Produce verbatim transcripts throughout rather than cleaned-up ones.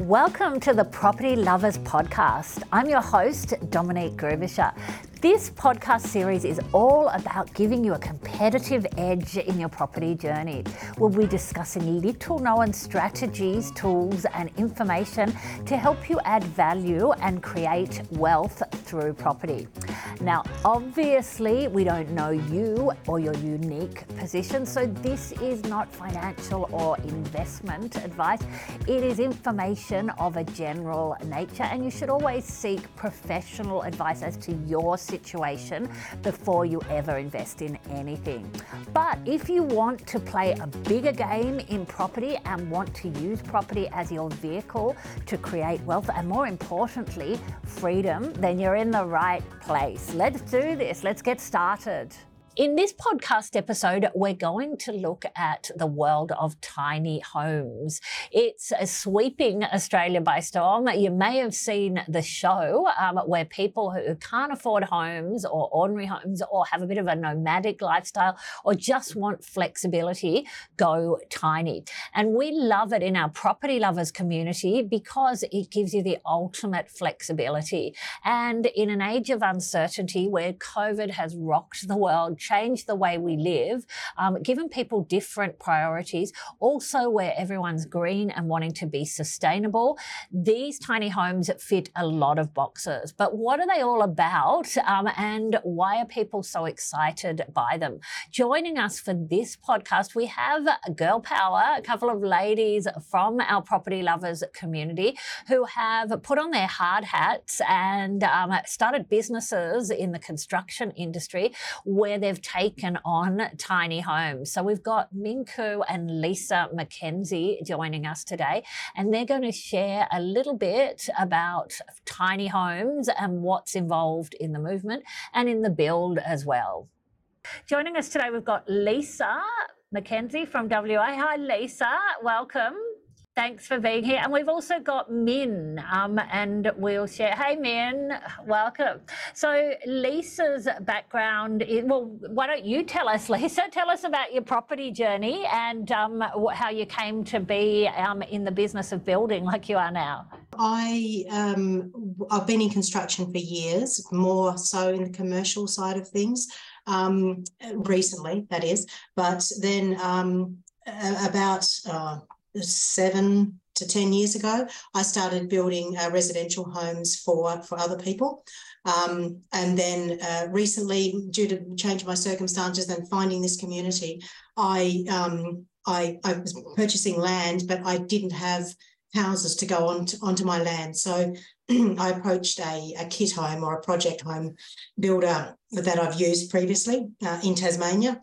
Welcome to the Property Lovers Podcast. I'm your host, Dominique Grubisher. This podcast series is all about giving you a competitive edge in your property journey. We'll be discussing little known strategies, tools and information to help you add value and create wealth through property. Now, obviously, we don't know you or your unique position, so this is not financial or investment advice. It is information of a general nature, and you should always seek professional advice as to your situation before you ever invest in anything. But if you want to play a bigger game in property and want to use property as your vehicle to create wealth and, more importantly, freedom, then you're in the right place. Let's do this. Let's get started. In this podcast episode, we're going to look at the world of tiny homes. It's sweeping Australia by storm. You may have seen the show um, where people who can't afford homes or ordinary homes or have a bit of a nomadic lifestyle or just want flexibility go tiny. And we love it in our property lovers community because it gives you the ultimate flexibility. And in an age of uncertainty where COVID has rocked the world, change the way we live, um, given people different priorities, also where everyone's green and wanting to be sustainable, these tiny homes fit a lot of boxes. But what are they all about, um, and why are people so excited by them? Joining us for this podcast, we have Girl Power, a couple of ladies from our property lovers community who have put on their hard hats and um, started businesses in the construction industry where they've taken on tiny homes. So we've got Minku and Lisa McKenzie joining us today, and they're going to share a little bit about tiny homes and what's involved in the movement and in the build as well. Joining us today, we've got Lisa McKenzie from W A. Hi, Lisa. Welcome. Thanks for being here. And we've also got Min, um, and we'll share. Hey, Min, welcome. So Lisa's background is, well, why don't you tell us, Lisa? Tell us about your property journey and um, how you came to be um, in the business of building like you are now. I, um, I've been in construction for years, more so in the commercial side of things, um, recently, that is. But then um, about... Uh, seven to ten years ago, I started building uh, residential homes for, for other people. Um, and then uh, recently, due to change of my circumstances and finding this community, I, um, I, I was purchasing land, but I didn't have houses to go on to, onto my land. So I approached a, a kit home or a project home builder that I've used previously uh, in Tasmania,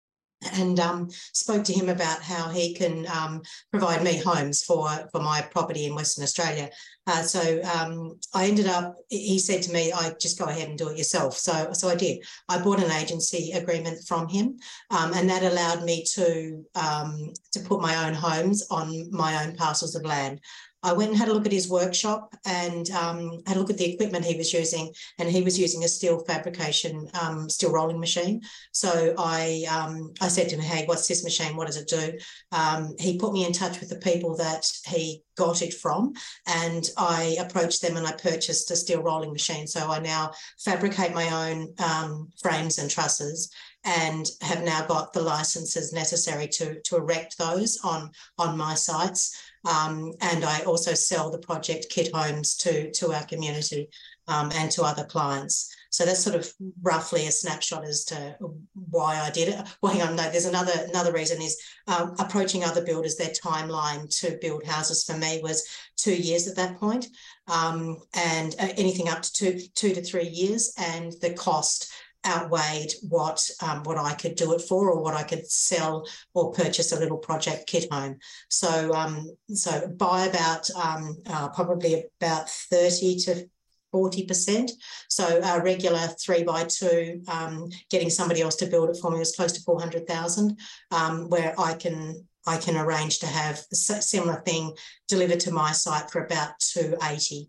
and um, spoke to him about how he can um, provide me homes for, for my property in Western Australia. Uh, so um, I ended up, he said to me, I just go ahead and do it yourself. So, so I did. I bought an agency agreement from him, um, and that allowed me to, um, to put my own homes on my own parcels of land. I went and had a look at his workshop and um, had a look at the equipment he was using, and he was using a steel fabrication, um, steel rolling machine. So I um, I said to him, hey, what's this machine? What does it do? Um, he put me in touch with the people that he got it from, and I approached them and I purchased a steel rolling machine. So I now fabricate my own um, frames and trusses, and have now got the licenses necessary to, to erect those on, on my sites. Um, and I also sell the project kit homes to, to our community um, and to other clients. So that's sort of roughly a snapshot as to why I did it. Well, hang on, no, there's another another reason is um, approaching other builders. Their timeline to build houses for me was two years at that point, um, and uh, anything up to two, two to three years, and the cost outweighed what um, what I could do it for, or what I could sell or purchase a little project kit home. So um, so by about um, uh, probably about thirty to forty percent. So a regular three by two, um, getting somebody else to build it for me was close to four hundred thousand, um, where I can I can arrange to have a similar thing delivered to my site for about two eighty.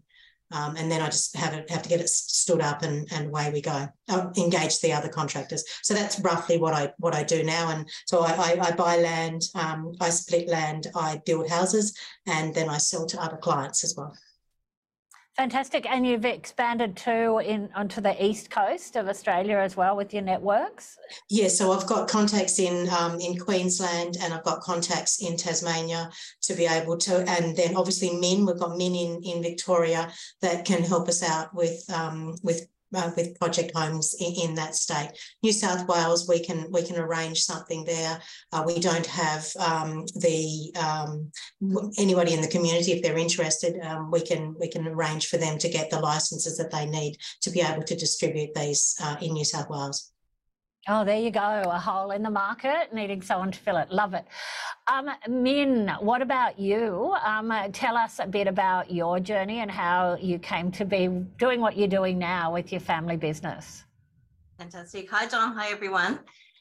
Um, and then I just have it, have to get it stood up, and, and away we go. I'll engage the other contractors. So that's roughly what I what I do now. And so I, I, I buy land, um, I split land, I build houses, and then I sell to other clients as well. Fantastic. And you've expanded too in onto the east coast of Australia as well with your networks? Yeah, so I've got contacts in um, in Queensland, and I've got contacts in Tasmania to be able to, and then obviously Min, we've got Min in, in Victoria that can help us out with um, with uh, with project homes in, in that state. New South Wales, we can we can arrange something there. Uh, we don't have um, the um, anybody in the community, if they're interested, um, we can we can arrange for them to get the licenses that they need to be able to distribute these uh, in New South Wales. Oh, there you go, a hole in the market, needing someone to fill it. Love it. Um, Min, what about you? Um, tell us a bit about your journey and how you came to be doing what you're doing now with your family business. Fantastic. Hi, Dom. Hi, everyone.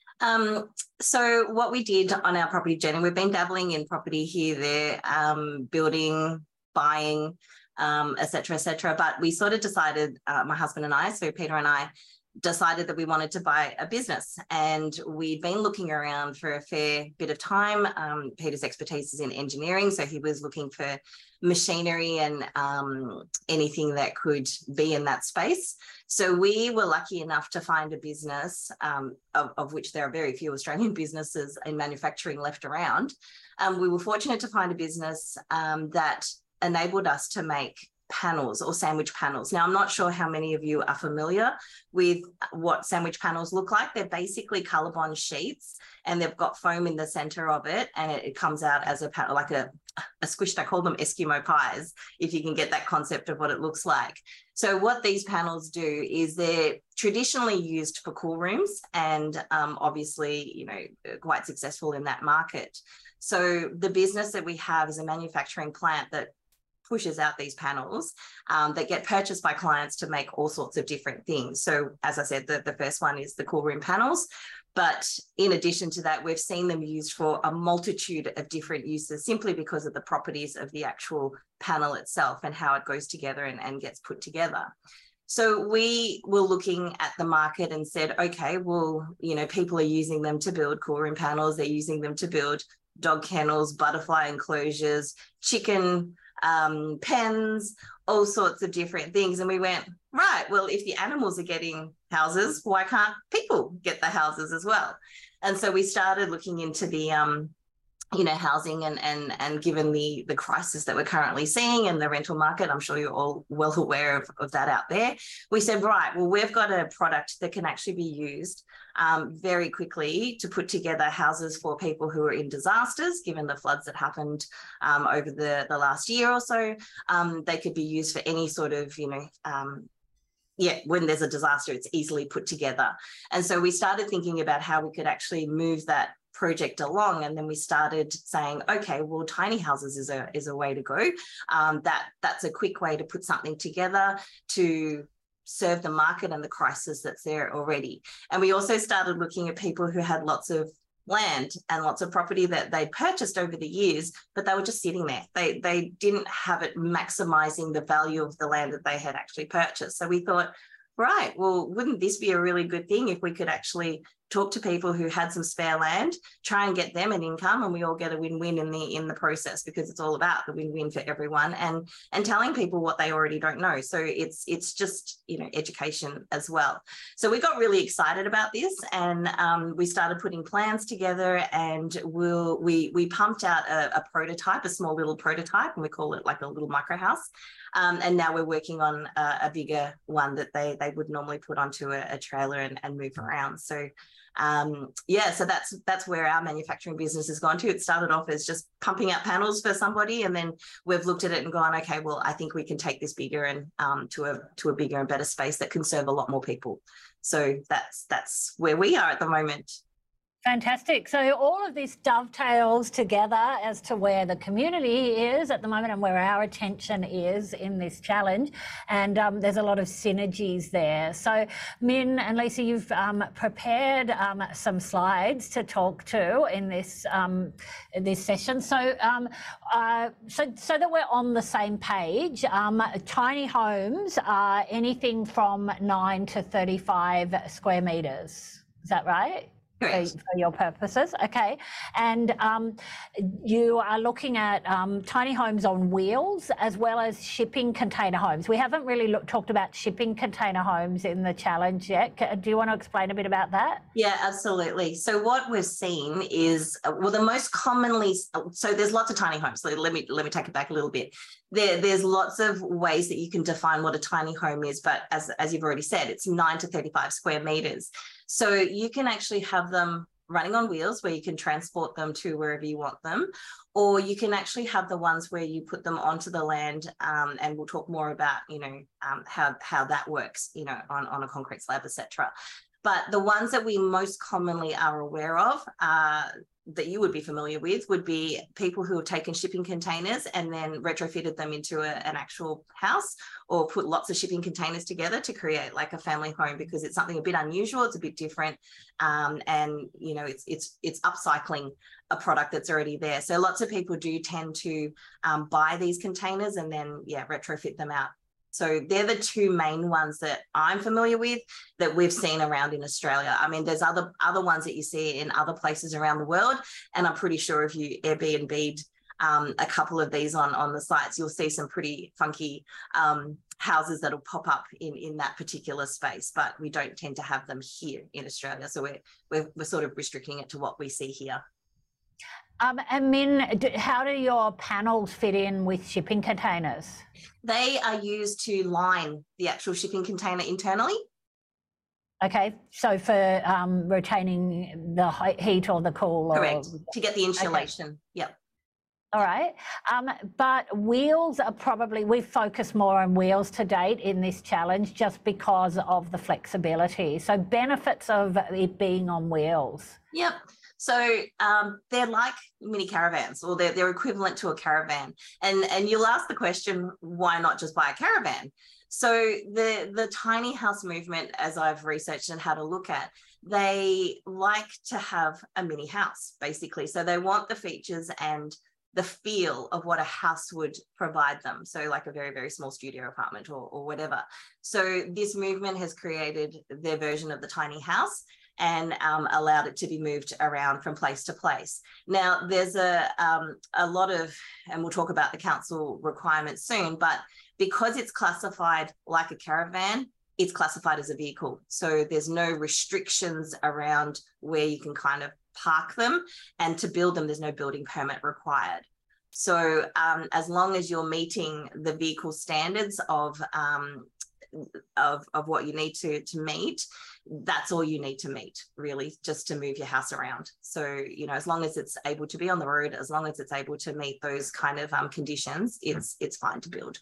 Um, so what we did on our property journey, we've been dabbling in property here, there, um, building, buying, um, et cetera, et cetera. But we sort of decided, uh, my husband and I, so Peter and I, decided that we wanted to buy a business, and we'd been looking around for a fair bit of time. Um, Peter's expertise is in engineering, so he was looking for machinery and um, anything that could be in that space. So we were lucky enough to find a business, um, of, of which there are very few Australian businesses in manufacturing left around. Um, we were fortunate to find a business um, that enabled us to make panels or sandwich panels. Now, I'm not sure how many of you are familiar with what sandwich panels look like. They're basically COLORBOND sheets, and they've got foam in the center of it, and it, it comes out as a like a, a squished, I call them Eskimo pies, if you can get that concept of what it looks like. So what these panels do is they're traditionally used for cool rooms, and um, obviously, you know, quite successful in that market. So the business that we have is a manufacturing plant that pushes out these panels um, that get purchased by clients to make all sorts of different things. So as I said, the, the first one is the cool room panels. But in addition to that, we've seen them used for a multitude of different uses simply because of the properties of the actual panel itself and how it goes together and, and gets put together. So we were looking at the market and said, okay, well, you know, people are using them to build cool room panels. They're using them to build dog kennels, butterfly enclosures, chicken um, pens, all sorts of different things. And we went, right, well, if the animals are getting houses, why can't people get the houses as well? And so we started looking into the, um, you know, housing and, and, and given the, the crisis that we're currently seeing in the rental market, I'm sure you're all well aware of, of that out there. We said, right, well, we've got a product that can actually be used um, very quickly to put together houses for people who are in disasters, given the floods that happened um, over the, the last year or so. Um, they could be used for any sort of, you know, um, yeah, when there's a disaster, it's easily put together. And so we started thinking about how we could actually move that project along, and then we started saying, okay, well, tiny houses is a is a way to go. Um, that that's a quick way to put something together to serve the market and the crisis that's there already. And we also started looking at people who had lots of land and lots of property that they purchased over the years, but they were just sitting there. They they didn't have it maximizing the value of the land that they had actually purchased. So we thought, right, well, wouldn't this be a really good thing if we could actually talk to people who had some spare land, try and get them an income, and we all get a win-win in the in the process, because it's all about the win-win for everyone, and and telling people what they already don't know. So it's it's just, you know, education as well. So we got really excited about this, and um, we started putting plans together, and we'll we we pumped out a, a prototype, a small little prototype, and we call it like a little micro house. Um, and now we're working on a, a bigger one that they they would normally put onto a, a trailer and, and move around. So um, yeah, so that's that's where our manufacturing business has gone to. It started off as just pumping out panels for somebody, and then we've looked at it and gone, okay, well, I think we can take this bigger and um, to a to a bigger and better space that can serve a lot more people. So that's that's where we are at the moment. Fantastic. So all of this dovetails together as to where the community is at the moment and where our attention is in this challenge. And um, there's a lot of synergies there. So Min and Lisa, you've um, prepared um, some slides to talk to in this um, this session. So, um, uh, so so that we're on the same page, um, tiny homes are anything from nine to thirty-five square metres. Is that right? For, for your purposes, okay. And um, you are looking at um, tiny homes on wheels as well as shipping container homes. We haven't really look, talked about shipping container homes in the challenge yet. Do you want to explain a bit about that? Yeah, absolutely. So what we've seen is, well, the most commonly, so there's lots of tiny homes. So let me let me take it back a little bit. There, there's lots of ways that you can define what a tiny home is, but as, as you've already said, it's nine to thirty-five square metres. So you can actually have them running on wheels where you can transport them to wherever you want them, or you can actually have the ones where you put them onto the land, um, and we'll talk more about, you know, um, how, how that works, you know, on, on a concrete slab, et cetera. But the ones that we most commonly are aware of, uh, that you would be familiar with, would be people who have taken shipping containers and then retrofitted them into a, an actual house, or put lots of shipping containers together to create like a family home, because it's something a bit unusual, it's a bit different, um, and you know, it's it's it's upcycling a product that's already there. So lots of people do tend to um, buy these containers and then yeah retrofit them out. So they're the two main ones that I'm familiar with that we've seen around in Australia. I mean, there's other other ones that you see in other places around the world, and I'm pretty sure if you Airbnb'd um, a couple of these on, on the sites, you'll see some pretty funky um, houses that'll pop up in, in that particular space, but we don't tend to have them here in Australia. So we're, we're, we're sort of restricting it to what we see here. Um, and Min, how do your panels fit in with shipping containers? They are used to line the actual shipping container internally. Okay, so for um, retaining the heat or the cool? Correct, or... to get the insulation, okay. Yep. All right, um, but wheels are probably, we've focused more on wheels to date in this challenge just because of the flexibility. So benefits of it being on wheels. Yep. So um, they're like mini caravans, or they're, they're equivalent to a caravan. And, and you'll ask the question, why not just buy a caravan? So the, the tiny house movement, as I've researched and had a look at, they like to have a mini house, basically. So they want the features and the feel of what a house would provide them. So like a very, very small studio apartment or, or whatever. So this movement has created their version of the tiny house and um, allowed it to be moved around from place to place. Now, there's a, um, a lot of, and we'll talk about the council requirements soon, but because it's classified like a caravan, it's classified as a vehicle. So there's no restrictions around where you can kind of park them, and to build them, there's no building permit required. So um, as long as you're meeting the vehicle standards of, um, of, of what you need to, to meet, that's all you need to meet, really, just to move your house around. So, you know, as long as it's able to be on the road, as long as it's able to meet those kind of um, conditions, it's it's fine to build.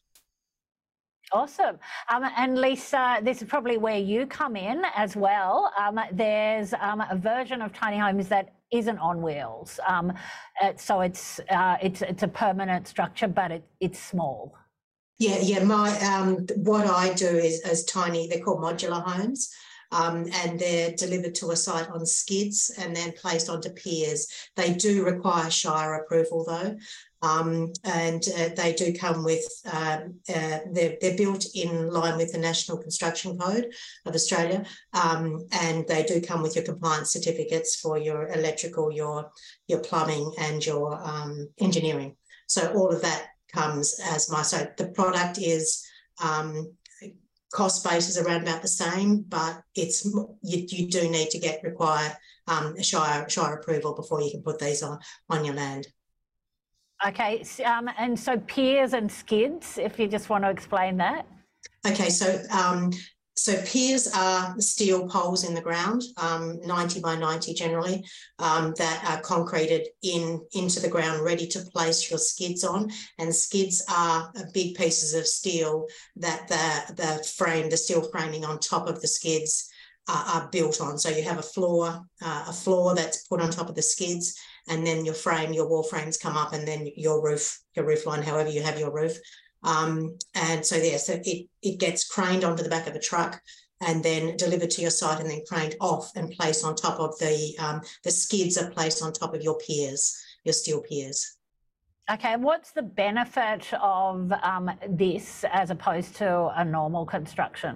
Awesome. Um, and Lisa, this is probably where you come in as well. Um, there's um, a version of tiny homes that isn't on wheels. Um, uh, so it's, uh, it's it's a permanent structure, but it, it's small. Yeah, yeah. My um, what I do is as tiny, they're called modular homes. Um, and they're delivered to a site on skids and then placed onto piers. They do require Shire approval though, um, and uh, they do come with, um, uh, they're, they're built in line with the National Construction Code of Australia, um, and they do come with your compliance certificates for your electrical, your, your plumbing and your um, engineering. So all of that comes as my, so the product is, um, cost base is around about the same, but it's you, you do need to get require um, Shire Shire approval before you can put these on on your land. Okay, um, and so piers and skids, if you just want to explain that. Okay, so um, so piers are steel poles in the ground, um, ninety by ninety generally, um, that are concreted in into the ground, ready to place your skids on. And skids are big pieces of steel that the the frame, the steel framing on top of the skids are, are built on. So you have a floor, uh, a floor that's put on top of the skids, and then your frame, your wall frames come up, and then your roof, your roof line, however you have your roof. Um, and so yeah, so it, it gets craned onto the back of a truck and then delivered to your site, and then craned off and placed on top of the, um, the skids are placed on top of your piers, your steel piers. Okay, what's the benefit of um, this as opposed to a normal construction?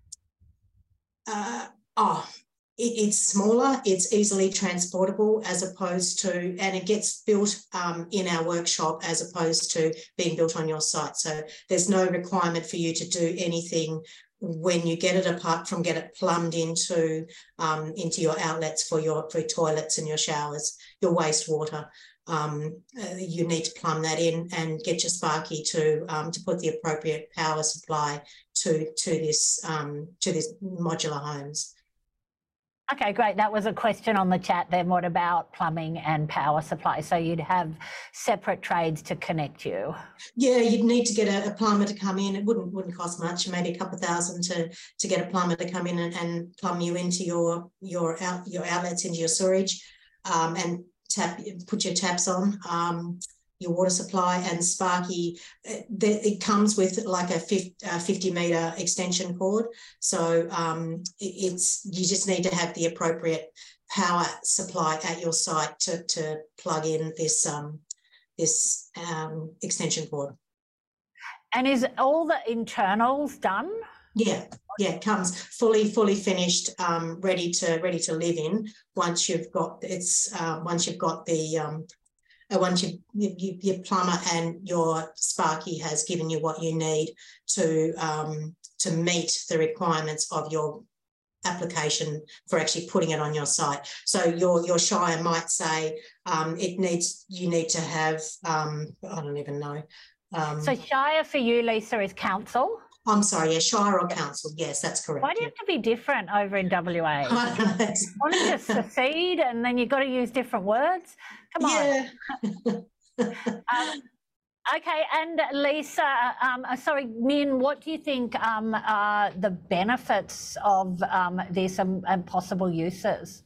Uh, oh, it, it's smaller, it's easily transportable as opposed to, and it gets built um, in our workshop as opposed to being built on your site. So there's no requirement for you to do anything when you get it, apart from get it plumbed into um, into your outlets for your for your toilets and your showers, your wastewater. Um, uh, you need to plumb that in and get your Sparky to um, to put the appropriate power supply to to this um, to this modular homes. Okay, great. That was a question on the chat then. What about plumbing and power supply? So you'd have separate trades to connect you? Yeah, you'd need to get a, a plumber to come in. It wouldn't wouldn't cost much, maybe a couple of thousand to to get a plumber to come in and, and plumb you into your your out your outlets, into your storage, um, and tap put your taps on. Um, your water supply. And Sparky, it, it comes with like a fifty metre extension cord. So um, it, it's you just need to have the appropriate power supply at your site to, to plug in this, um, this um, extension cord. And is all the internals done? Yeah, yeah, it comes fully, fully finished, um, ready to ready to live in. Once you've got it's uh, once you've got the um, uh, once you, you your plumber and your Sparky has given you what you need to um, to meet the requirements of your application for actually putting it on your site. So your your Shire might say um, it needs you need to have um, I don't even know. Um, so Shire for you, Lisa, is council. I'm sorry, yeah, Shire or council. Yes, that's correct. Why do you have to be different over in W A? I don't know. Wanting to secede and then you've got to use different words? Come on. Yeah. um, okay, and Lisa, um, sorry, Min, what do you think um, are the benefits of um, this and, and possible uses?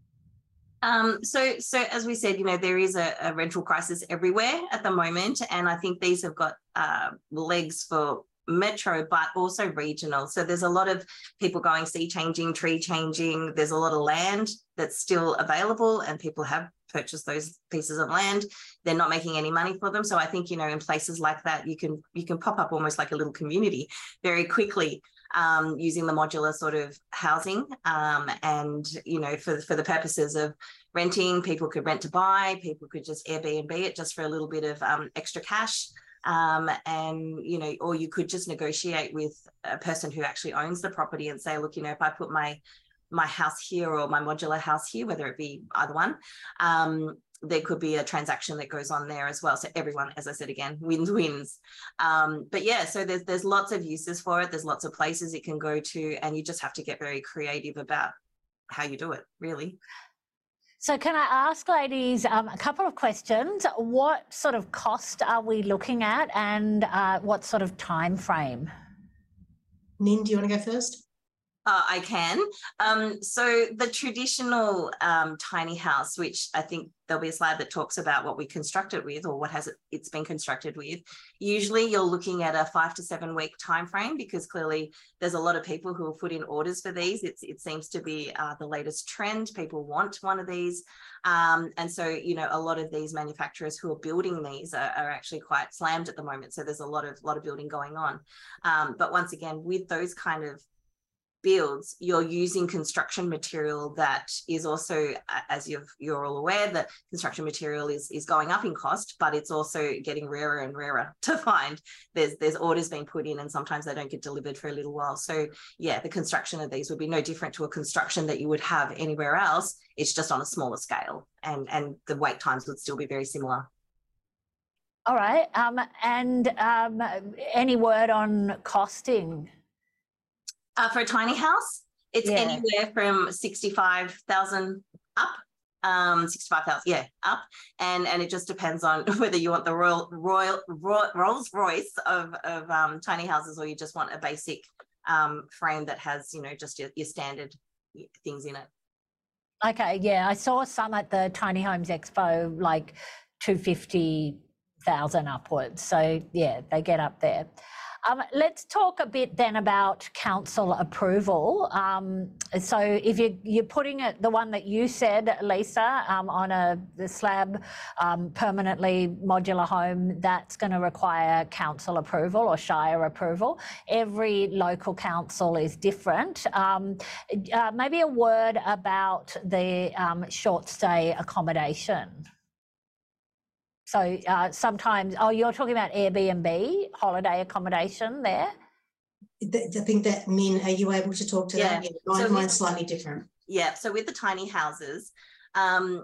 Um, so, so as we said, you know, there is a, a rental crisis everywhere at the moment, and I think these have got uh, legs for metro, but also regional. So there's a lot of people going sea changing, tree changing. There's a lot of land that's still available, and people have purchased those pieces of land. They're not making any money for them. So I think, you know, in places like that, you can you can pop up almost like a little community very quickly. Um, using the modular sort of housing, um, and, you know, for, for the purposes of renting, people could rent to buy, people could just Airbnb it just for a little bit of um, extra cash. Um, and, you know, or you could just negotiate with a person who actually owns the property and say, look, you know, if I put my my house here or my modular house here, whether it be either one, um, there could be a transaction that goes on there as well. So everyone, as I said again, wins wins. Um, but yeah, so there's there's lots of uses for it. There's lots of places it can go to, and you just have to get very creative about how you do it, really. So can I ask, ladies, um, a couple of questions? What sort of cost are we looking at, and uh, what sort of time frame? Nin, do you want to go first? Uh, I can. Um, so the traditional um, tiny house, which I think there'll be a slide that talks about what we constructed with, or what has it, it's been constructed with. Usually you're looking at a five to seven week time frame, because clearly there's a lot of people who have put in orders for these. It's, it seems to be uh, the latest trend. People want one of these. Um, and so, you know, a lot of these manufacturers who are building these are, are actually quite slammed at the moment. So there's a lot of, lot of building going on. Um, but once again, with those kind of builds, you're using construction material that is also, as you've, you're all aware, that construction material is, is going up in cost, but it's also getting rarer and rarer to find. There's, there's orders being put in, and sometimes they don't get delivered for a little while. So yeah, the construction of these would be no different to a construction that you would have anywhere else. It's just on a smaller scale, and, and the wait times would still be very similar. All right. Um, and um, any word on costing? Uh, for a tiny house, it's yeah. anywhere from sixty-five thousand up, um, sixty-five thousand, yeah, up. And, and it just depends on whether you want the Royal, Royal, Royal Rolls Royce of, of um, tiny houses, or you just want a basic um, frame that has, you know, just your, your standard things in it. Okay, yeah, I saw some at the Tiny Homes Expo, like two hundred fifty thousand upwards. So yeah, they get up there. Um, let's talk a bit then about council approval. Um, so if you, you're putting it, the one that you said, Lisa, um, on a the slab um, permanently modular home, that's going to require council approval or shire approval. Every local council is different. Um, uh, maybe a word about the um, short stay accommodation. So uh, sometimes, oh, you're talking about Airbnb, holiday accommodation there? I think that, Min, are you able to talk to yeah. that? Yeah, mine, so mine's slightly different. Yeah, so with the tiny houses, um,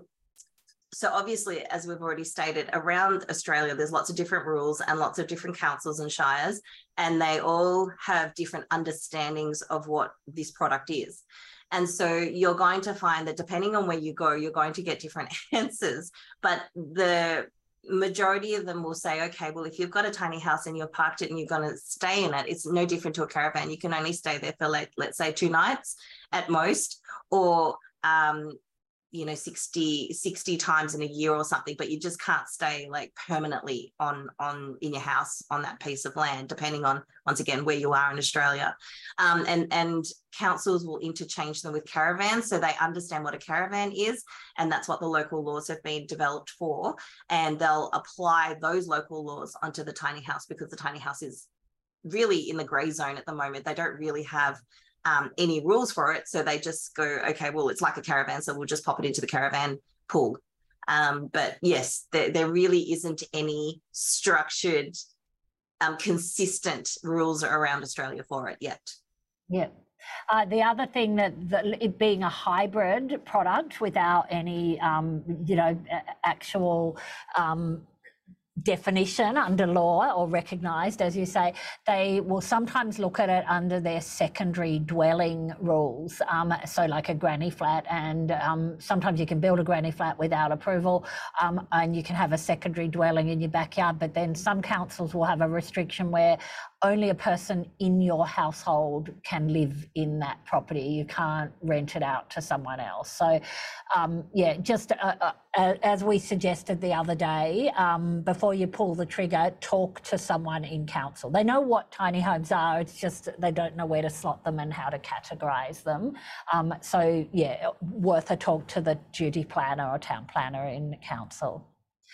so obviously, as we've already stated, around Australia, there's lots of different rules and lots of different councils and shires, and they all have different understandings of what this product is. And so you're going to find that depending on where you go, you're going to get different answers. But the majority of them will say, okay, well, if you've got a tiny house and you've parked it and you're going to stay in it, it's no different to a caravan. You can only stay there for, like, let's say two nights at most, or um you know, sixty, sixty times in a year or something, but you just can't stay like permanently on, on in your house on that piece of land, depending on, once again, where you are in Australia. Um, and, and councils will interchange them with caravans, so they understand what a caravan is, and that's what the local laws have been developed for. And they'll apply those local laws onto the tiny house, because the tiny house is really in the grey zone at the moment. They don't really have Um, any rules for it, so they just go, okay, well, it's like a caravan, so we'll just pop it into the caravan pool. Um, but yes, there, there really isn't any structured, um, consistent rules around Australia for it yet. Yeah. Uh, the other thing that, that it being a hybrid product without any, um, you know, actual um, definition under law or recognised, as you say, they will sometimes look at it under their secondary dwelling rules. Um, so like a granny flat, and um, sometimes you can build a granny flat without approval, um, and you can have a secondary dwelling in your backyard, but then some councils will have a restriction where only a person in your household can live in that property. You can't rent it out to someone else. So um, yeah, just uh, uh, as we suggested the other day, um, before you pull the trigger, talk to someone in council. They know what tiny homes are, it's just they don't know where to slot them and how to categorise them. Um, so yeah, worth a talk to the duty planner or town planner in council.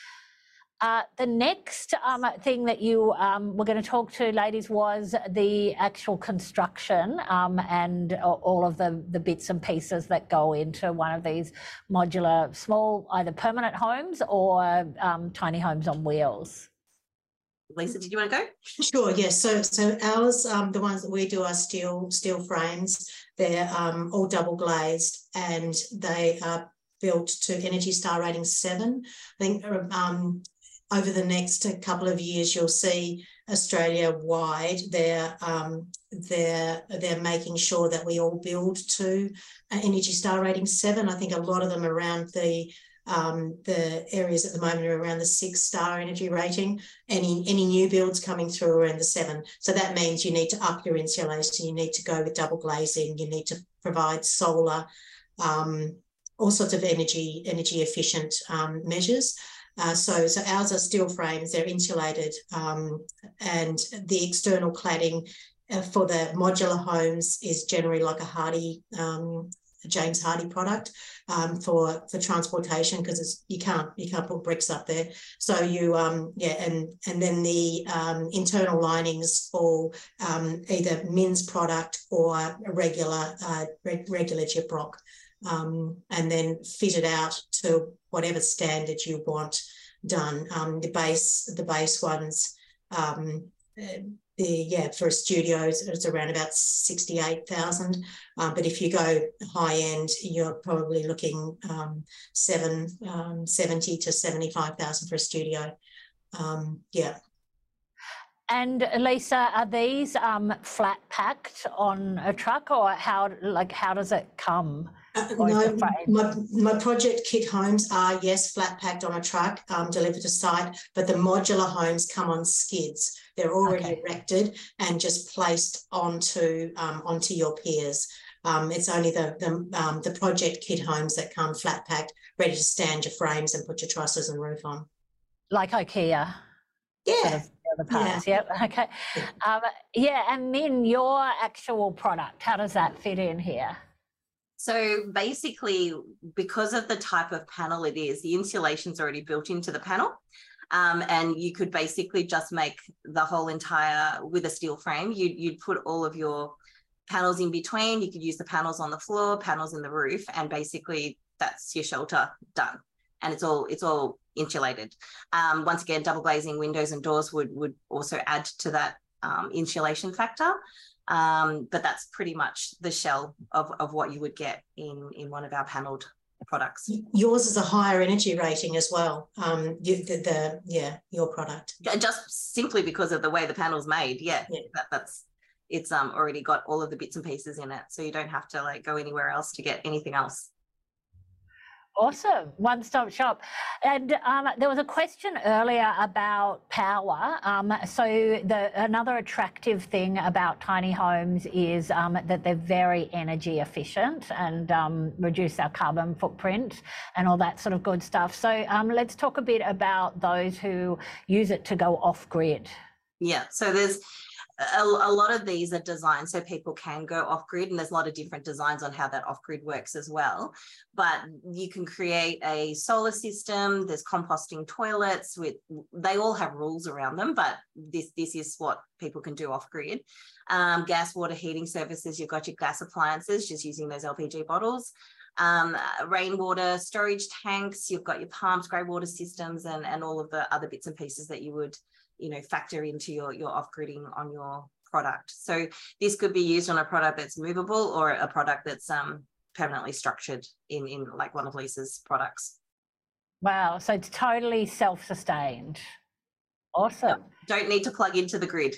Uh, the next um, thing that you um, were going to talk to, ladies, was the actual construction um, and all of the, the bits and pieces that go into one of these modular, small, either permanent homes or um, tiny homes on wheels. Lisa, did you want to go? Sure, yes. So so ours, um, the ones that we do are steel, steel frames. They're um, all double glazed, and they are built to Energy Star rating seven. I think um, over the next couple of years, you'll see Australia-wide, they're, um, they're, they're making sure that we all build to uh, Energy Star rating seven. I think a lot of them around the um, the areas at the moment are around the six-star energy rating. Any, any new builds coming through are around the seven. So that means you need to up your insulation, you need to go with double glazing, you need to provide solar, um, all sorts of energy, energy efficient um, measures. Uh, so, so ours are steel frames, they're insulated, um, and the external cladding uh, for the modular homes is generally like a Hardy, um, a James Hardy product um, for for transportation, because it's you can't you can't put bricks up there. So you um yeah, and and then the um, internal linings all um, either Min's product or a regular uh, re regular gyprock. Um, and then fit it out to whatever standard you want done. Um, the base, the base ones, um, uh, the yeah for a studio it's around about sixty-eight thousand. Um, but if you go high end, you're probably looking um, seven um, seventy to seventy-five thousand for a studio. Um, yeah. And Lisa, are these um, flat packed on a truck, or how like how does it come? Uh, no, my, my project kit homes are, yes, flat packed on a truck, um, delivered to site, but the modular homes come on skids. They're already okay. erected and just placed onto um, onto your piers. Um, it's only the the, um, the project kit homes that come flat packed, ready to stand your frames and put your trusses and roof on. Like IKEA. Yeah. Sort of the parts. Yeah. Yep. Okay. Yeah. Um, yeah. And then your actual product, how does that fit in here? So basically, because of the type of panel it is, the insulation's already built into the panel. Um, and you could basically just make the whole entire, with a steel frame, you, you'd put all of your panels in between. You could use the panels on the floor, panels in the roof, and basically that's your shelter done. And it's all it's all insulated. Um, once again, double glazing windows and doors would, would also add to that um, insulation factor. Um, but that's pretty much the shell of, of what you would get in, in one of our panelled products. Yours is a higher energy rating as well. Um, you, the, the yeah, your product. Just simply because of the way the panel's made. Yeah, yeah. That, that's it's um already got all of the bits and pieces in it, so you don't have to like go anywhere else to get anything else. Awesome, one-stop shop. And um, there was a question earlier about power. Um, so the another attractive thing about tiny homes is um, that they're very energy efficient and um, reduce our carbon footprint and all that sort of good stuff. So um, let's talk a bit about those who use it to go off-grid. Yeah, so there's A, a lot of these are designed so people can go off grid, and there's a lot of different designs on how that off grid works as well. But you can create a solar system. There's composting toilets with, they all have rules around them, but this this is what people can do off grid. Um, gas, water, heating services. You've got your gas appliances, just using those L P G bottles. Um, rainwater storage tanks. You've got your pumps, grey water systems, and and all of the other bits and pieces that you would, you know, factor into your, your off-gridding on your product. So this could be used on a product that's movable or a product that's um, permanently structured in, in like one of Lisa's products. Wow, so it's totally self-sustained. Awesome. Don't need to plug into the grid.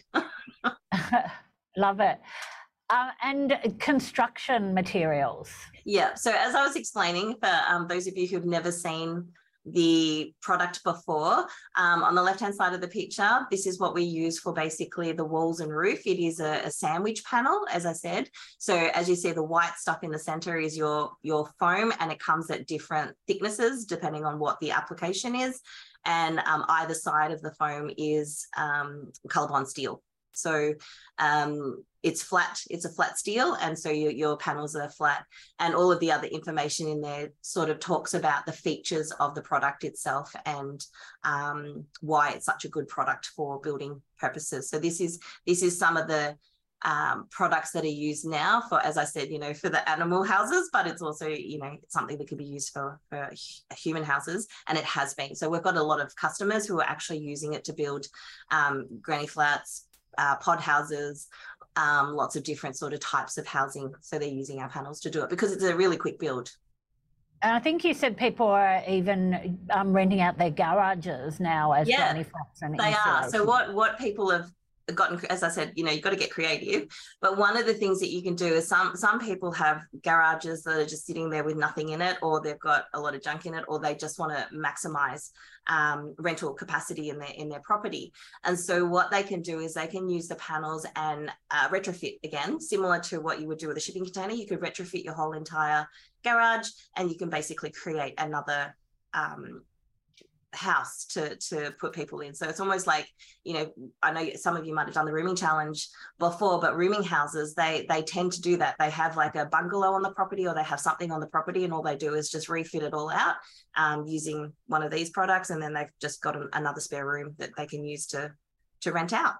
Love it. Uh, and construction materials. Yeah, so as I was explaining, for um, those of you who've never seen the product before, um, on the left-hand side of the picture, this is what we use for basically the walls and roof. It is a, a sandwich panel, as I said. So as you see, the white stuff in the center is your, your foam, and it comes at different thicknesses depending on what the application is. And um, either side of the foam is um, ColourBond steel. So um, it's flat, it's a flat steel, and so your, your panels are flat, and all of the other information in there sort of talks about the features of the product itself and um, why it's such a good product for building purposes. So this is this is some of the um, products that are used now for, as I said, you know, for the animal houses, but it's also, you know, something that could be used for, for human houses, and it has been. So we've got a lot of customers who are actually using it to build um, granny flats, Uh, pod houses, um, lots of different sort of types of housing. So they're using our panels to do it because it's a really quick build. And I think you said people are even um, renting out their garages now as yeah, granny flats and they insulation. are. So what what people have gotten, as I said, you know, you've got to get creative. But one of the things that you can do is some some people have garages that are just sitting there with nothing in it, or they've got a lot of junk in it, or they just want to maximize um, rental capacity in their in their property. And so what they can do is they can use the panels and uh, retrofit again, similar to what you would do with a shipping container. You could retrofit your whole entire garage, and you can basically create another um, house to to put people in. So it's almost like, you know, I know some of you might have done the rooming challenge before, but rooming houses, they they tend to do that. They have like a bungalow on the property, or they have something on the property, and all they do is just refit it all out um, using one of these products, and then they've just got an, another spare room that they can use to to rent out.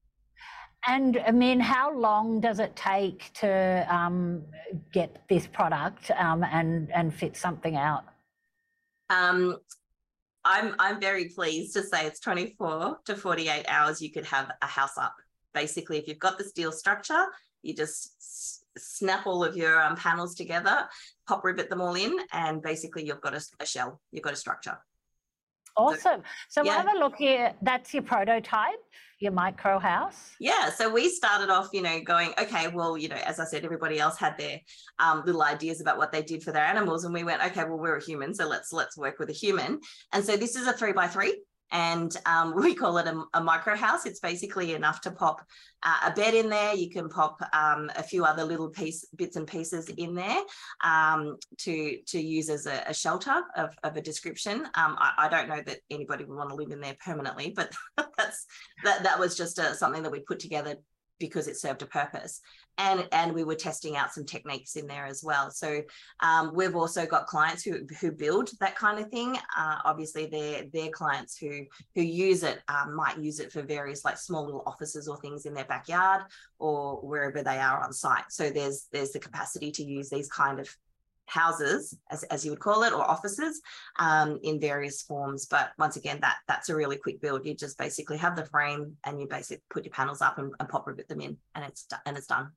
And I mean, how long does it take to um, get this product um, and and fit something out? Um, I'm I'm very pleased to say it's twenty-four to forty-eight hours. You could have a house up. Basically, if you've got the steel structure, you just s- snap all of your um, panels together, pop rivet them all in, and basically you've got a, a shell. You've got a structure. Awesome. So yeah. Have a look here. That's your prototype, your micro house. Yeah. So we started off, you know, going, okay, well, you know, as I said, everybody else had their um, little ideas about what they did for their animals. And we went, okay, well, we're a human. So let's, let's work with a human. And so this is a three by three. And um, we call it a, a micro house. It's basically enough to pop uh, a bed in there. You can pop um, a few other little piece, bits and pieces in there um, to, to use as a, a shelter of, of a description. Um, I, I don't know that anybody would want to live in there permanently, but that's that, that was just a, something that we put together because it served a purpose. And, and we were testing out some techniques in there as well. So um, we've also got clients who, who build that kind of thing. Uh, obviously, their their clients who, who use it um, might use it for various like small little offices or things in their backyard or wherever they are on site. So there's there's the capacity to use these kind of houses, as, as you would call it, or offices um, in various forms. But once again, that that's a really quick build. You just basically have the frame and you basically put your panels up and, and pop rivet them in, and it's and it's done.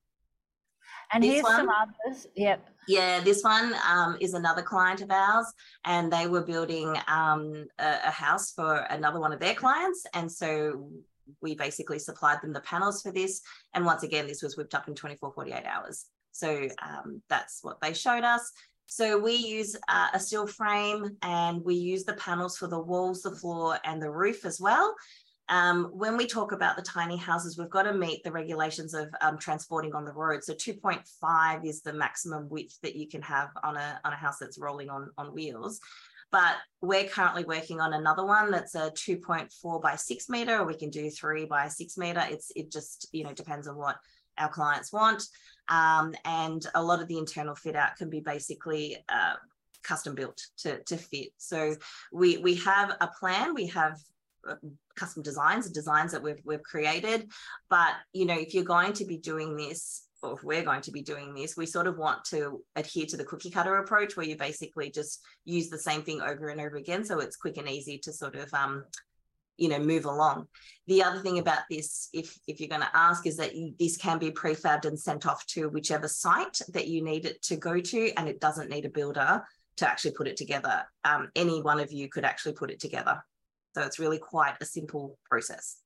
And this here's one, some others. Yep. Yeah, this one um, is another client of ours, and they were building um, a, a house for another one of their clients. And so we basically supplied them the panels for this. And once again, this was whipped up in twenty-four, forty-eight hours. So um, that's what they showed us. So we use uh, a steel frame, and we use the panels for the walls, the floor, and the roof as well. Um, when we talk about the tiny houses, we've got to meet the regulations of um, transporting on the road. So two point five is the maximum width that you can have on a, on a house that's rolling on, on wheels. But we're currently working on another one that's a two point four by six metre, or we can do three by six metre. It's, it just, you know, depends on what our clients want. Um, and a lot of the internal fit out can be basically uh, custom built to, to fit. So we, we have a plan, we have custom designs, designs that we've, we've created. But, you know, if you're going to be doing this, or if we're going to be doing this, we sort of want to adhere to the cookie cutter approach, where you basically just use the same thing over and over again. So it's quick and easy to sort of, um, you know, move along. The other thing about this, if, if you're going to ask, is that you, this can be prefabbed and sent off to whichever site that you need it to go to, and it doesn't need a builder to actually put it together. Um, any one of you could actually put it together. So it's really quite a simple process.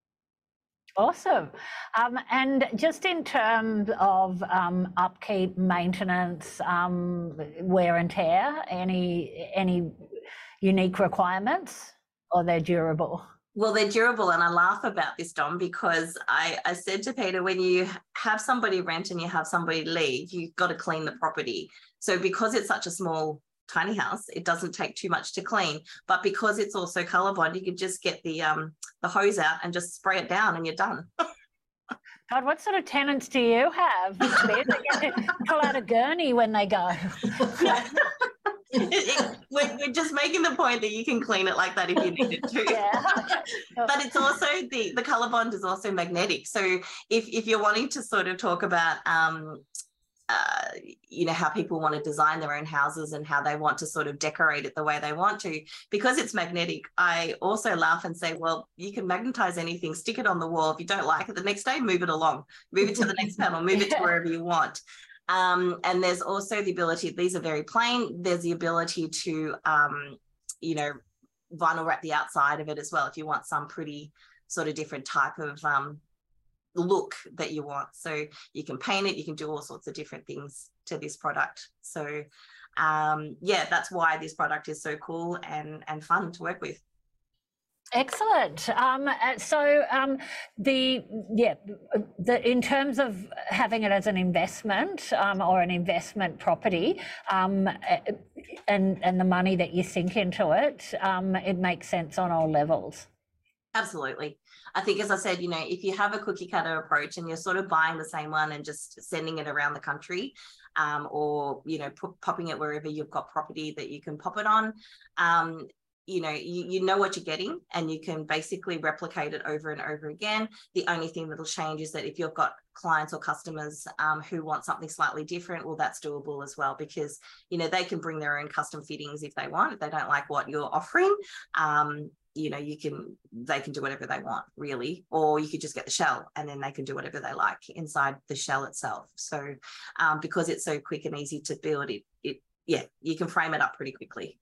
Awesome. Um, and just in terms of um, upkeep, maintenance, um, wear and tear, any, any unique requirements, or they're durable? Well, they're durable, and I laugh about this, Dom, because I, I said to Peter, when you have somebody rent and you have somebody leave, you've got to clean the property. So because it's such a small tiny house, it doesn't take too much to clean. But because it's also ColourBond, you could just get the um the hose out and just spray it down, and you're done. God, what sort of tenants do you have? They get to pull out a gurney when they go. It, it, we're, we're just making the point that you can clean it like that if you needed to. Yeah. But it's also, the, the ColourBond is also magnetic. So if, if you're wanting to sort of talk about, um, uh, you know, how people want to design their own houses and how they want to sort of decorate it the way they want to, because it's magnetic, I also laugh and say, well, you can magnetize anything, stick it on the wall. If you don't like it the next day, move it along, move it to the next panel, move it to wherever you want. Um, and there's also the ability, these are very plain, there's the ability to, um, you know, vinyl wrap the outside of it as well, if you want some pretty sort of different type of um, look that you want. So you can paint it, you can do all sorts of different things to this product. So um, yeah, that's why this product is so cool and, and fun to work with. Excellent. Um, so um, the yeah, the in terms of having it as an investment um, or an investment property, um, and and the money that you sink into it, um, it makes sense on all levels. Absolutely. I think, as I said, you know, if you have a cookie cutter approach and you're sort of buying the same one and just sending it around the country, um, or you know, popping it wherever you've got property that you can pop it on. Um, you know, you, you know what you're getting, and you can basically replicate it over and over again. The only thing that'll change is that if you've got clients or customers um, who want something slightly different, well, that's doable as well, because, you know, they can bring their own custom fittings if they want. If they don't like what you're offering, um, you know, you can, they can do whatever they want, really, or you could just get the shell and then they can do whatever they like inside the shell itself. So um, because it's so quick and easy to build, it, it, yeah, you can frame it up pretty quickly.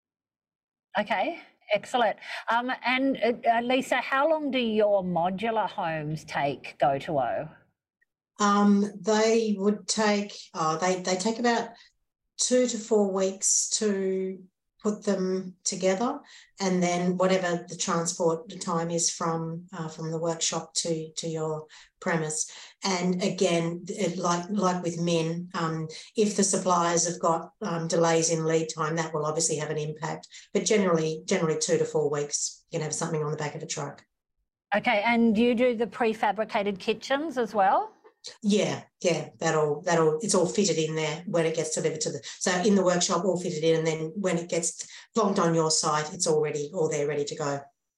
Okay, excellent. Um, and uh, Lisa, how long do your modular homes take go to O? Um, they would take, oh, they, they take about two to four weeks to put them together, and then whatever the transport time is from uh, from the workshop to to your premise. And again, it, like like with men, um, if the suppliers have got um, delays in lead time, that will obviously have an impact. But generally, generally two to four weeks, you can have something on the back of a truck. Okay, and you do the prefabricated kitchens as well? Yeah, yeah, that'll that'll it's all fitted in there when it gets delivered to the so in the workshop, all fitted in, and then when it gets plonked on your site, it's all ready, all there ready to go.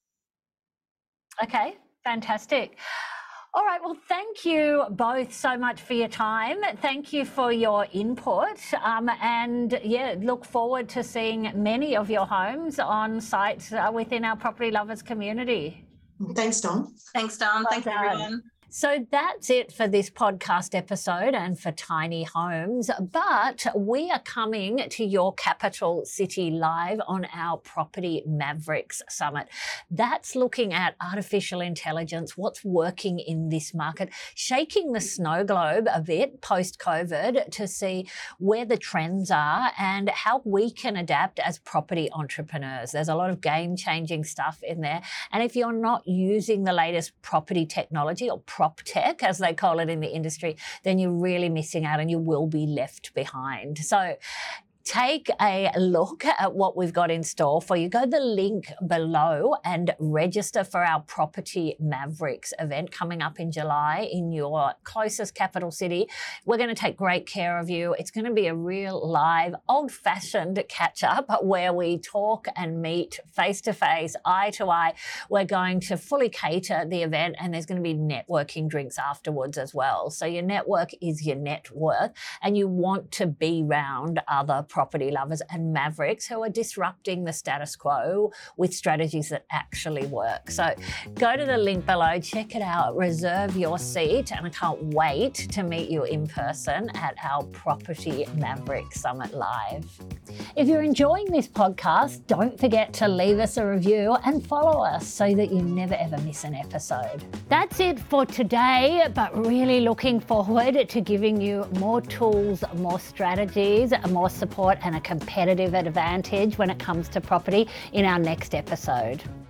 Okay, fantastic. All right, well, thank you both so much for your time. Thank you for your input. Um, and yeah, look forward to seeing many of your homes on site uh, within our Property Lovers community. Thanks, Dom. Thanks, Dom. Well Thanks, done. everyone. So that's it for this podcast episode and for Tiny Homes. But we are coming to your capital city live on our Property Mavericks Summit. That's looking at artificial intelligence, what's working in this market, shaking the snow globe a bit post-COVID to see where the trends are and how we can adapt as property entrepreneurs. There's a lot of game-changing stuff in there. And if you're not using the latest property technology or prop tech, as they call it in the industry, then you're really missing out and you will be left behind. So take a look at what we've got in store for you. Go to the link below and register for our Property Mavericks event coming up in July in your closest capital city. We're going to take great care of you. It's going to be a real live, old-fashioned catch-up where we talk and meet face-to-face, eye-to-eye. We're going to fully cater the event, and there's going to be networking drinks afterwards as well. So your network is your net worth, and you want to be around other property lovers and mavericks who are disrupting the status quo with strategies that actually work. So go to the link below, check it out, reserve your seat, and I can't wait to meet you in person at our Property Mavericks Summit Live. If you're enjoying this podcast, don't forget to leave us a review and follow us so that you never ever miss an episode. That's it for today, but really looking forward to giving you more tools, more strategies, more support and a competitive advantage when it comes to property in our next episode.